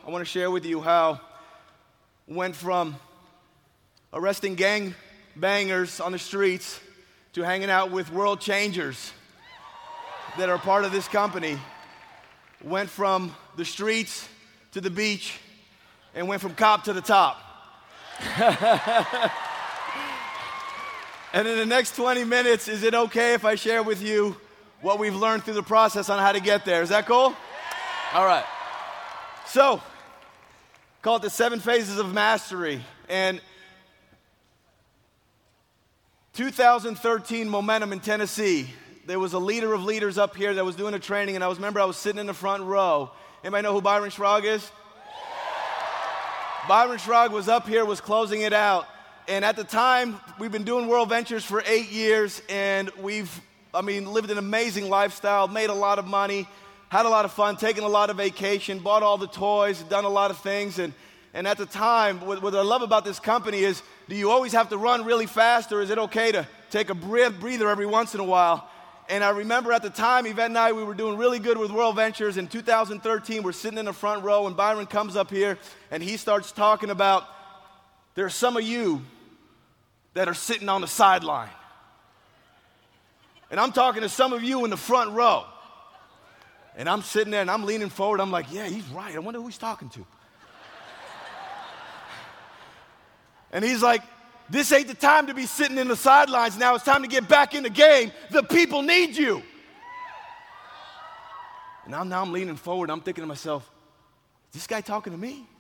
I want to share with you how went from arresting gang bangers on the streets to hanging out with world changers that are part of this company. Went from the streets to the beach and went from cop to the top. And in the next 20 minutes, is it okay if I share with you what we've learned through the process on how to get there? Is that cool? All right. So, call it the 7 phases of mastery. And 2013 Momentum in Tennessee, there was a leader of leaders up here that was doing a training, and I was sitting in the front row. Anybody know who Byron Schrag is? Byron Schrag was up here, was closing it out. And at the time, we've been doing World Ventures for 8 years, and lived an amazing lifestyle, made a lot of money, had a lot of fun, taken a lot of vacation, bought all the toys, done a lot of things. And at the time, what I love about this company is, do you always have to run really fast, or is it okay to take a breather every once in a while? And I remember at the time, Yvette and I, we were doing really good with World Ventures. In 2013, we're sitting in the front row, and Byron comes up here, and he starts talking about, there are some of you that are sitting on the sideline. And I'm talking to some of you in the front row. And I'm sitting there, and I'm leaning forward. I'm like, yeah, he's right. I wonder who he's talking to. And he's like, this ain't the time to be sitting in the sidelines. Now it's time to get back in the game. The people need you. And now I'm leaning forward. I'm thinking to myself, is this guy talking to me?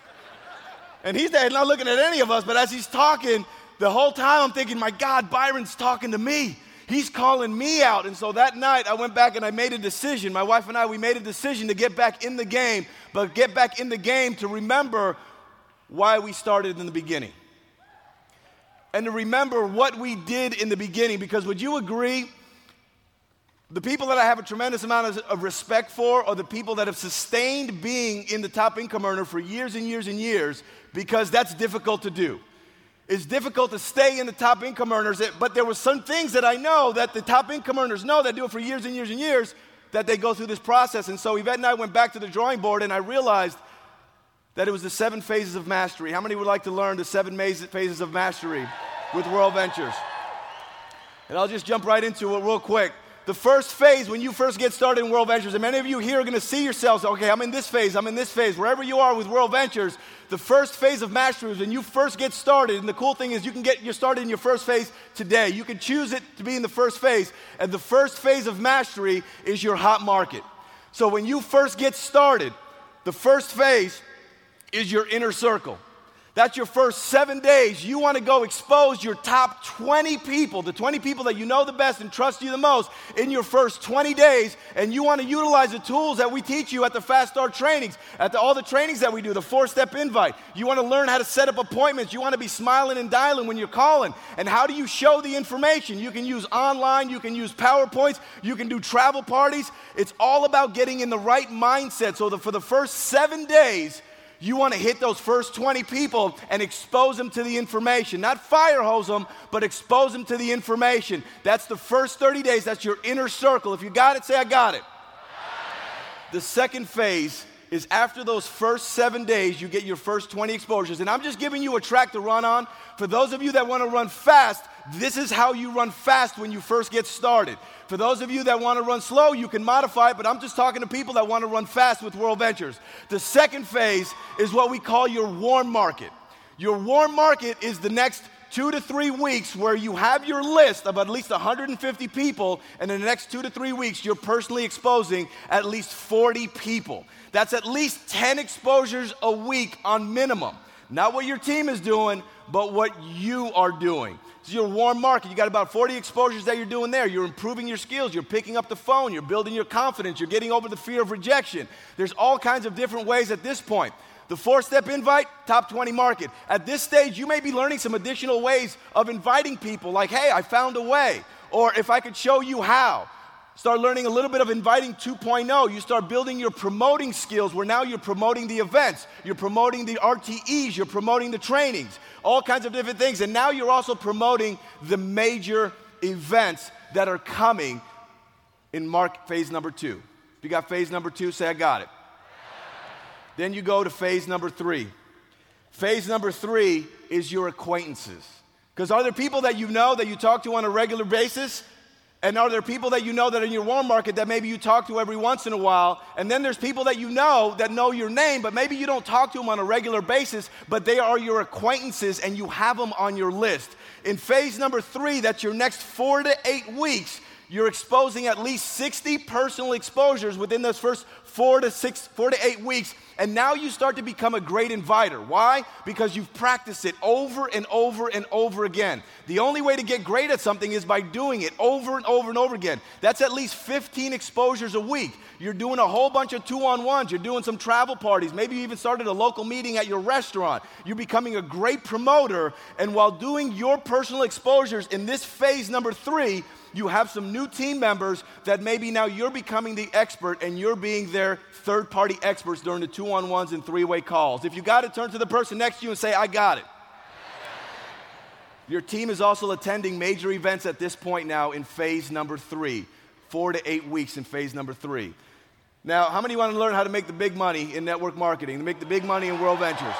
And he's there not looking at any of us, but as he's talking, the whole time I'm thinking, my God, Byron's talking to me. He's calling me out. And so that night I went back and I made a decision. My wife and I, we made a decision to get back in the game, but get back in the game to remember why we started in the beginning. And to remember what we did in the beginning, because would you agree, the people that I have a tremendous amount of respect for are the people that have sustained being in the top income earner for years and years and years, because that's difficult to do. It's difficult to stay in the top income earners, but there were some things that I know that the top income earners know that do it for years and years and years, that they go through this process. And so Yvette and I went back to the drawing board, and I realized that it was the 7 phases of mastery. How many would like to learn the 7 phases of mastery with World Ventures? And I'll just jump right into it real quick. The first phase, when you first get started in World Ventures, and many of you here are going to see yourselves, okay, I'm in this phase, wherever you are with World Ventures, the first phase of mastery is when you first get started. And the cool thing is you can get started in your first phase today. You can choose it to be in the first phase. And the first phase of mastery is your hot market. So when you first get started, the first phase is your inner circle. That's your first 7 days. You want to go expose your top 20 people, the 20 people that you know the best and trust you the most in your first 20 days. And you want to utilize the tools that we teach you at the Fast Start trainings, all the trainings that we do, the 4-step invite. You want to learn how to set up appointments. You want to be smiling and dialing when you're calling. And how do you show the information? You can use online, you can use PowerPoints, you can do travel parties. It's all about getting in the right mindset. So for the first 7 days, you want to hit those first 20 people and expose them to the information. Not fire hose them, but expose them to the information. That's the first 30 days. That's your inner circle. If you got it, say, I got it. The second phase is after those first 7 days, you get your first 20 exposures. And I'm just giving you a track to run on. For those of you that want to run fast, this is how you run fast when you first get started. For those of you that want to run slow, you can modify it, but I'm just talking to people that want to run fast with World Ventures. The second phase is what we call your warm market. Your warm market is the next 2 to 3 weeks where you have your list of at least 150 people, and in the next 2 to 3 weeks, you're personally exposing at least 40 people. That's at least 10 exposures a week on minimum. Not what your team is doing, but what you are doing. It's your warm market. You got about 40 exposures that you're doing there. You're improving your skills. You're picking up the phone. You're building your confidence. You're getting over the fear of rejection. There's all kinds of different ways at this point. The 4-step invite, top 20 market. At this stage, you may be learning some additional ways of inviting people, like, hey, I found a way, or if I could show you how. Start learning a little bit of inviting 2.0. You start building your promoting skills where now you're promoting the events, you're promoting the RTEs, you're promoting the trainings, all kinds of different things. And now you're also promoting the major events that are coming in phase number 2. If you got phase number 2, say I got it. Then you go to phase number 3. Phase number 3 is your acquaintances. Because are there people that you know that you talk to on a regular basis? And are there people that you know that are in your warm market that maybe you talk to every once in a while? And then there's people that you know that know your name, but maybe you don't talk to them on a regular basis, but they are your acquaintances and you have them on your list. In phase number 3, that's your next 4 to 8 weeks, you're exposing at least 60 personal exposures within those first 4 to 8 weeks. And now you start to become a great inviter. Why? Because you've practiced it over and over and over again. The only way to get great at something is by doing it over and over and over again. That's at least 15 exposures a week. You're doing a whole bunch of 2-on-1s. You're doing some travel parties. Maybe you even started a local meeting at your restaurant. You're becoming a great promoter. And while doing your personal exposures in this phase number 3, you have some new team members that maybe now you're becoming the expert and you're being their third-party experts during the 2-on-1s and 3-way calls. If you got it, turn to the person next to you and say, I got it. Your team is also attending major events at this point now in phase number 3, 4 to 8 weeks in phase number 3. Now, how many want to learn how to make the big money in network marketing, to make the big money in World Ventures?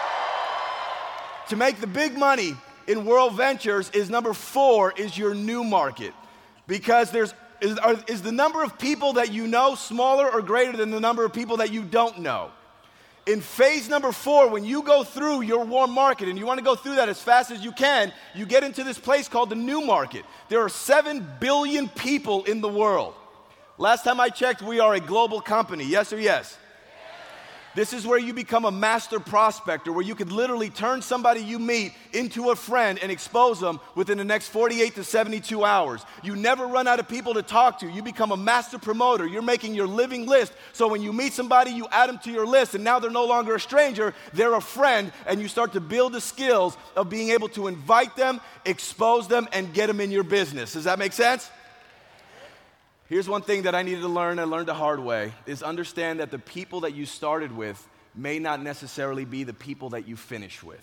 To make the big money in World Ventures is number 4, is your new market. Because is the number of people that you know smaller or greater than the number of people that you don't know? In phase number 4, when you go through your warm market, and you want to go through that as fast as you can, you get into this place called the new market. There are 7 billion people in the world. Last time I checked, we are a global company. Yes or yes? This is where you become a master prospector, where you could literally turn somebody you meet into a friend and expose them within the next 48 to 72 hours. You never run out of people to talk to. You become a master promoter. You're making your living list. So when you meet somebody, you add them to your list, and now they're no longer a stranger, they're a friend, and you start to build the skills of being able to invite them, expose them, and get them in your business. Does that make sense? Here's one thing that I needed to learn, and learned the hard way, is understand that the people that you started with may not necessarily be the people that you finish with.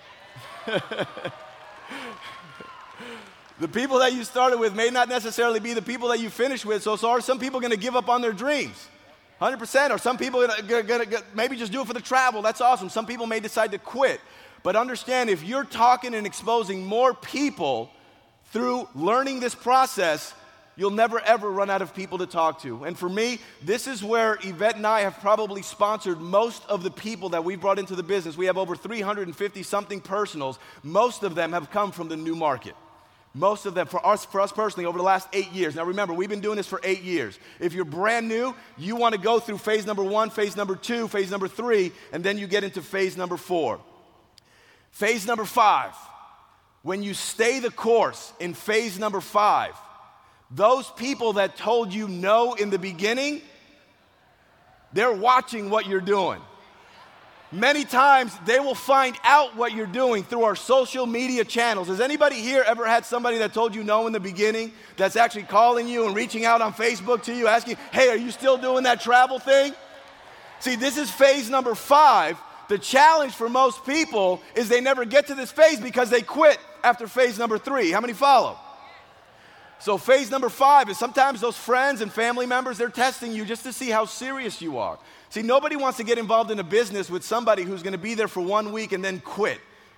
The people that you started with may not necessarily be the people that you finish with, so are some people going to give up on their dreams? 100%, or some people gonna maybe just do it for the travel. That's awesome. Some people may decide to quit. But understand, if you're talking and exposing more people through learning this process, you'll never, ever run out of people to talk to. And for me, this is where Yvette and I have probably sponsored most of the people that we brought into the business. We have over 350-something personals. Most of them have come from the new market. Most of them, for us personally, over the last 8 years. Now remember, we've been doing this for 8 years. If you're brand new, you want to go through phase number 1, phase number 2, phase number 3, and then you get into phase number 4. Phase number 5, when you stay the course in phase number 5, those people that told you no in the beginning, they're watching what you're doing. Many times they will find out what you're doing through our social media channels. Has anybody here ever had somebody that told you no in the beginning that's actually calling you and reaching out on Facebook to you asking, hey, are you still doing that travel thing? See, this is phase number 5. The challenge for most people is they never get to this phase because they quit after phase number 3. How many follow? So phase number 5 is sometimes those friends and family members, they're testing you just to see how serious you are. See, nobody wants to get involved in a business with somebody who's going to be there for 1 week and then quit.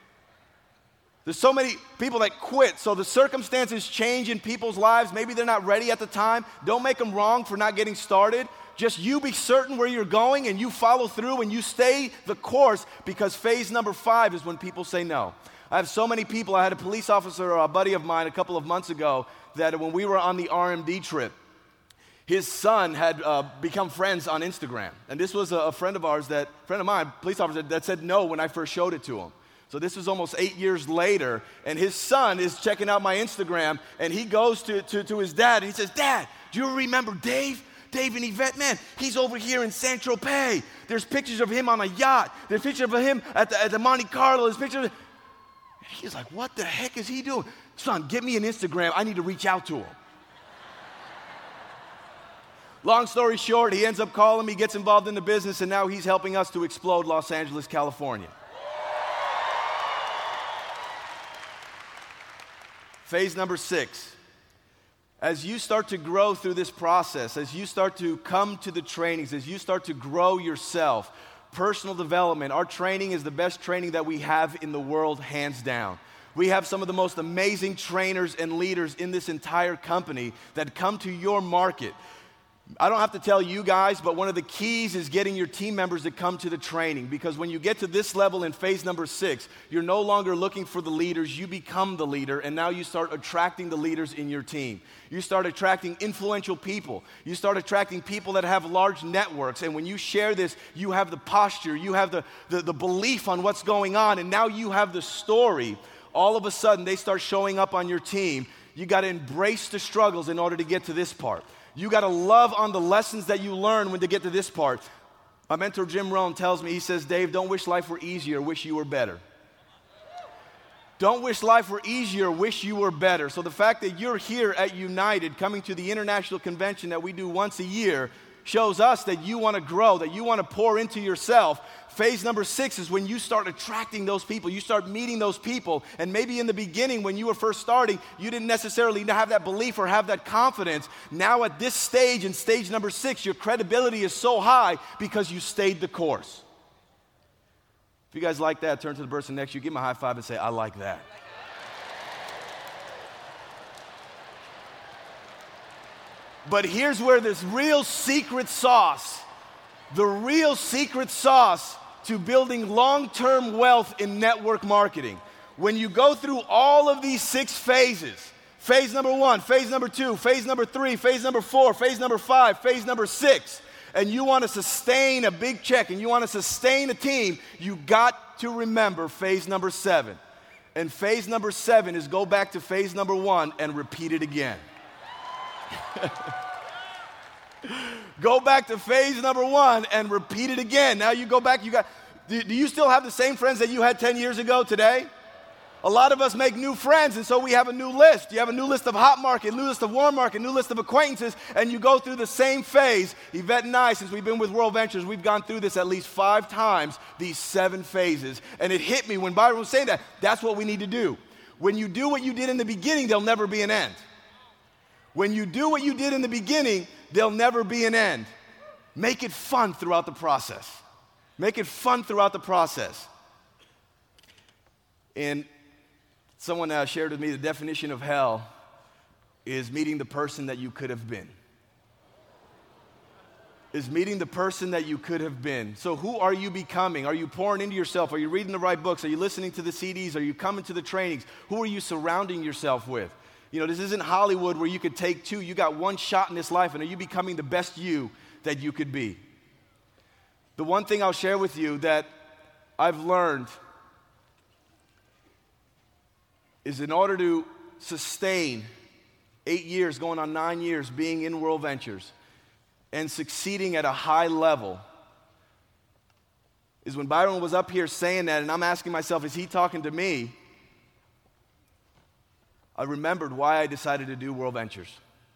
There's so many people that quit, so the circumstances change in people's lives. Maybe they're not ready at the time. Don't make them wrong for not getting started. Just you be certain where you're going and you follow through and you stay the course, because phase number 5 is when people say no. I have so many people. I had a police officer, a buddy of mine, a couple of months ago, that when we were on the RMD trip, his son had become friends on Instagram. And this was a friend of mine, police officer, that said no when I first showed it to him. So this was almost 8 years later, and his son is checking out my Instagram, and he goes to his dad, and he says, Dad, do you remember Dave? Dave and Yvette, man, he's over here in Saint-Tropez. There's pictures of him on a yacht. There's pictures of him at the Monte Carlo. There's pictures of... He's like, what the heck is he doing? Son, get me an Instagram. I need to reach out to him. Long story short, he ends up calling me, gets involved in the business, and now he's helping us to explode Los Angeles, California. Phase number 6. As you start to grow through this process, as you start to come to the trainings, as you start to grow yourself, personal development. Our training is the best training that we have in the world, hands down. We have some of the most amazing trainers and leaders in this entire company that come to your market. I don't have to tell you guys, but one of the keys is getting your team members to come to the training, because when you get to this level in phase number 6, you're no longer looking for the leaders, you become the leader, and now you start attracting the leaders in your team. You start attracting influential people. You start attracting people that have large networks, and when you share this, you have the posture, you have the belief on what's going on, and now you have the story. All of a sudden, they start showing up on your team. You got to embrace the struggles in order to get to this part. You got to love on the lessons that you learn when to get to this part. My mentor, Jim Rohn, tells me, he says, Dave, don't wish life were easier, wish you were better. Don't wish life were easier, wish you were better. So the fact that you're here at United, coming to the international convention that we do once a year, shows us that you want to grow, that you want to pour into yourself. Phase number 6 is when you start attracting those people, you start meeting those people, and maybe in the beginning when you were first starting, you didn't necessarily have that belief or have that confidence. Now at this stage, in stage number 6, your credibility is so high because you stayed the course. If you guys like that, turn to the person next to you, give them a high five and say, I like that. But here's where this real secret sauce, the real secret sauce to building long-term wealth in network marketing. When you go through all of these 6 phases, phase number 1, phase number 2, phase number 3, phase number 4, phase number 5, phase number 6, and you want to sustain a big check and you want to sustain a team, you got to remember phase number 7. And phase number 7 is go back to phase number 1 and repeat it again. Go back to phase number 1 and repeat it again. Now you go back, do you still have the same friends that you had 10 years ago today? A lot of us make new friends, and so we have a new list. You have a new list of hot market, new list of warm market, new list of acquaintances, and you go through the same phase. Yvette and I, since we've been with World Ventures, we've gone through this at least 5 times, these 7 phases. And it hit me when Byron was saying that. That's what we need to do. When you do what you did in the beginning, there'll never be an end. When you do what you did in the beginning, there'll never be an end. Make it fun throughout the process. Make it fun throughout the process. And someone shared with me the definition of hell is meeting the person that you could have been. Is meeting the person that you could have been. So who are you becoming? Are you pouring into yourself? Are you reading the right books? Are you listening to the CDs? Are you coming to the trainings? Who are you surrounding yourself with? You know, this isn't Hollywood where you could take 2. You got 1 shot in this life, and are you becoming the best you that you could be? The one thing I'll share with you that I've learned is in order to sustain 8 years, going on 9 years, being in World Ventures and succeeding at a high level, is when Byron was up here saying that, and I'm asking myself, is he talking to me? I remembered why I decided to do World Ventures.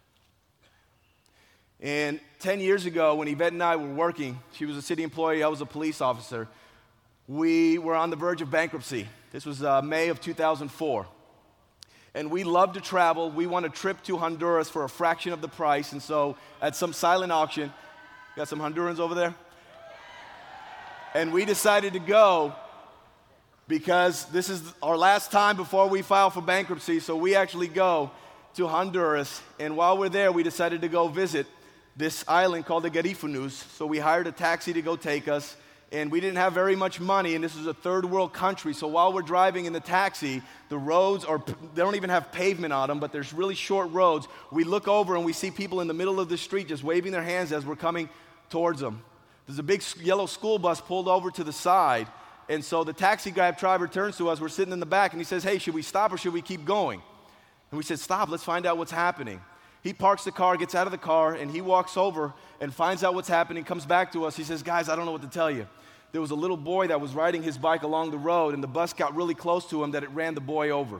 And 10 years ago, when Yvette and I were working, she was a city employee, I was a police officer, we were on the verge of bankruptcy. This was May of 2004. And we loved to travel. We won a trip to Honduras for a fraction of the price. And so at some silent auction, got some Hondurans over there? And we decided to go because this is our last time before we file for bankruptcy. So we actually go to Honduras. And while we're there, we decided to go visit this island called the Garifunos. So we hired a taxi to go take us. And we didn't have very much money, and this is a third world country. So while we're driving in the taxi, the roads they don't even have pavement on them, but there's really short roads. We look over and we see people in the middle of the street just waving their hands as we're coming towards them. There's a big yellow school bus pulled over to the side. And so the taxi driver turns to us. We're sitting in the back, and he says, hey, should we stop or should we keep going? And we said, stop, let's find out what's happening. He parks the car, gets out of the car, and he walks over and finds out what's happening, comes back to us. He says, guys, I don't know what to tell you. There was a little boy that was riding his bike along the road, and the bus got really close to him that it ran the boy over.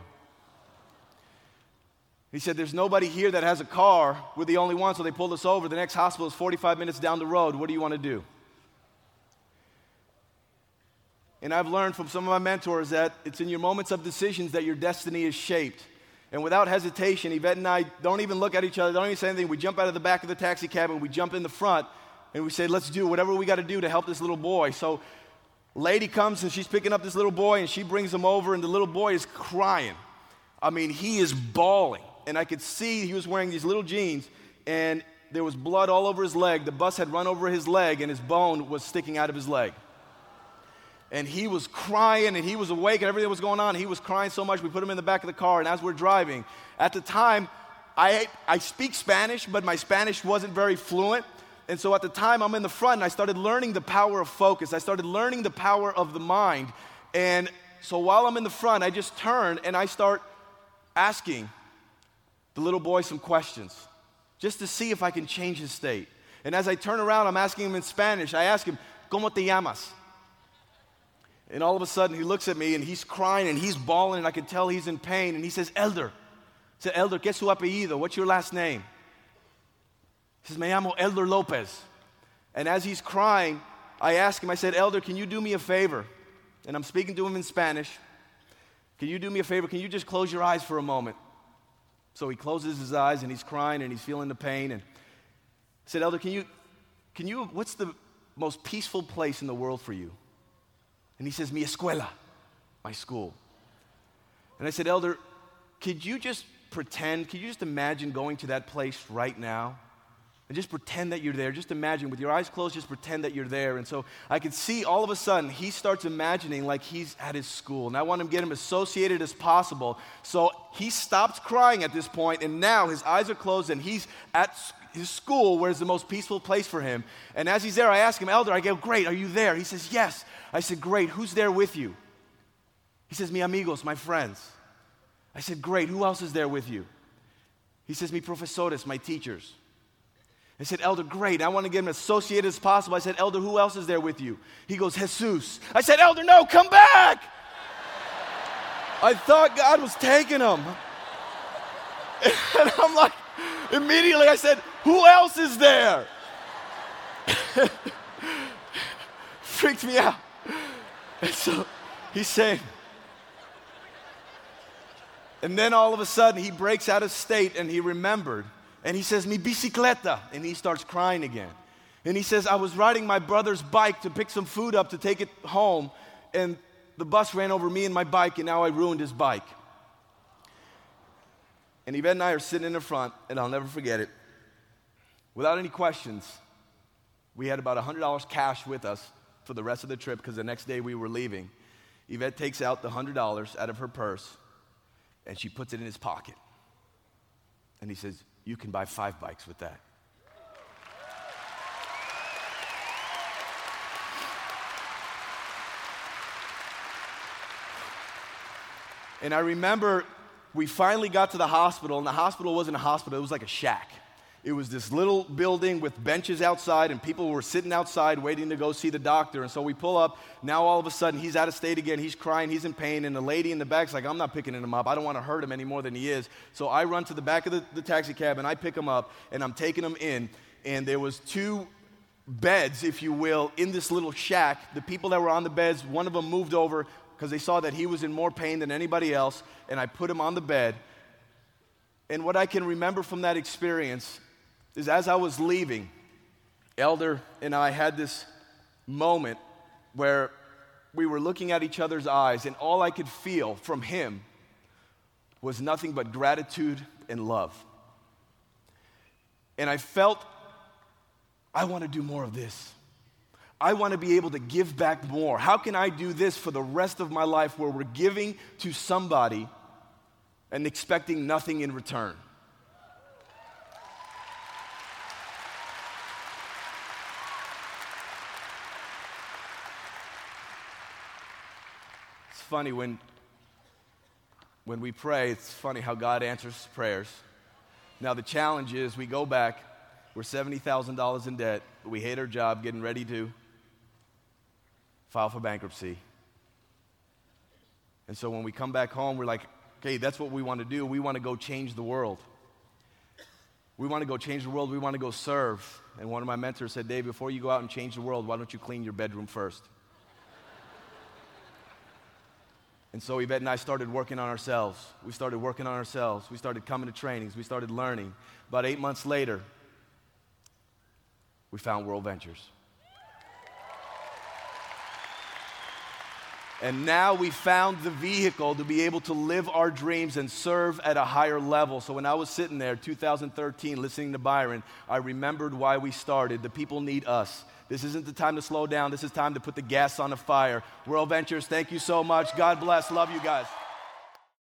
He said, there's nobody here that has a car. We're the only one, so they pulled us over. The next hospital is 45 minutes down the road. What do you want to do? And I've learned from some of my mentors that it's in your moments of decisions that your destiny is shaped. And without hesitation, Yvette and I don't even look at each other, don't even say anything. We jump out of the back of the taxi cab and we jump in the front. And we said, let's do whatever we got to do to help this little boy. So lady comes and she's picking up this little boy and she brings him over and the little boy is crying. I mean, he is bawling. And I could see he was wearing these little jeans and there was blood all over his leg. The bus had run over his leg and his bone was sticking out of his leg. And he was crying and he was awake and everything was going on. He was crying so much, we put him in the back of the car. And as we're driving, at the time, I speak Spanish, but my Spanish wasn't very fluent. And so at the time, I'm in the front, and I started learning the power of focus. I started learning the power of the mind. And so while I'm in the front, I just turn, and I start asking the little boy some questions, just to see if I can change his state. And as I turn around, I'm asking him in Spanish. I ask him, ¿Cómo te llamas? And all of a sudden, he looks at me, and he's crying, and he's bawling, and I can tell he's in pain. And he says, Elder. I said, Elder, ¿qué es su apellido? What's your last name? He says, Me llamo Elder Lopez. And as he's crying, I ask him, I said, Elder, can you do me a favor? And I'm speaking to him in Spanish. Can you do me a favor? Can you just close your eyes for a moment? So he closes his eyes, and he's crying, and he's feeling the pain. And I said, Elder, can you, what's the most peaceful place in the world for you? And he says, Mi escuela, my school. And I said, Elder, could you just imagine going to that place right now? And just pretend that you're there. Just imagine, with your eyes closed, just pretend that you're there. And so I could see all of a sudden, he starts imagining like he's at his school. And I want to get him associated as possible. So he stops crying at this point, and now his eyes are closed, and he's at his school, where it's the most peaceful place for him. And as he's there, I ask him, Elder, I go, great, are you there? He says, yes. I said, great, who's there with you? He says, mi amigos, my friends. I said, great, who else is there with you? He says, mi profesores, my teachers. I said, Elder, great. I want to get him associated as possible. I said, Elder, who else is there with you? He goes, Jesus. I said, Elder, no, come back. I thought God was taking him. And I'm like, immediately I said, who else is there? Freaked me out. And so he's saying, and then all of a sudden he breaks out of state and he remembered. And he says, mi bicicleta. And he starts crying again. And he says, I was riding my brother's bike to pick some food up to take it home. And the bus ran over me and my bike, and now I ruined his bike. And Yvette and I are sitting in the front, and I'll never forget it. Without any questions, we had about $100 cash with us for the rest of the trip because the next day we were leaving. Yvette takes out the $100 out of her purse, and she puts it in his pocket. And he says, you can buy 5 bikes with that. And I remember we finally got to the hospital, and the hospital wasn't a hospital, it was like a shack. It was this little building with benches outside, and people were sitting outside waiting to go see the doctor. And so we pull up. Now all of a sudden, he's out of state again. He's crying. He's in pain. And the lady in the back's like, I'm not picking him up. I don't want to hurt him any more than he is. So I run to the back of the taxi cab, and I pick him up, and I'm taking him in. And there was 2 beds, if you will, in this little shack. The people that were on the beds, one of them moved over because they saw that he was in more pain than anybody else, and I put him on the bed. And what I can remember from that experience is as I was leaving, Elder and I had this moment where we were looking at each other's eyes, and all I could feel from him was nothing but gratitude and love. And I felt, I want to do more of this. I want to be able to give back more. How can I do this for the rest of my life where we're giving to somebody and expecting nothing in return? It's funny when we pray, it's funny how God answers prayers. Now the challenge is we go back, we're $70,000 in debt, we hate our job, getting ready to file for bankruptcy. And so when we come back home, we're like, okay, that's what we want to do. We want to go change the world. We want to go change the world. We want to go serve. And one of my mentors said, Dave, before you go out and change the world, why don't you clean your bedroom first? And so Yvette and I started working on ourselves. We started working on ourselves. We started coming to trainings. We started learning. About 8 months later, We found World Ventures. And now we found the vehicle to be able to live our dreams and serve at a higher level. So when I was sitting there, 2013, listening to Byron, I remembered why we started. The people need us. This isn't the time to slow down. This is time to put the gas on the fire. World Ventures, thank you so much. God bless. Love you guys.